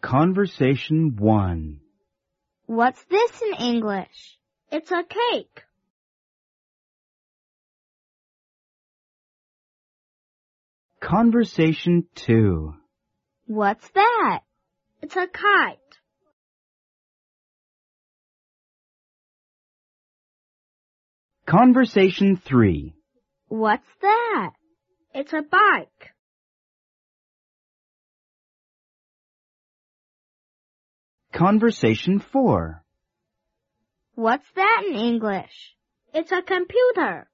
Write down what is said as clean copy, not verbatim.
Conversation 1. What's this in English? It's a cake. Conversation 2. What's that? It's a kite. Conversation 3. What's that? It's a bike. Conversation 4. What's that in English? It's a computer.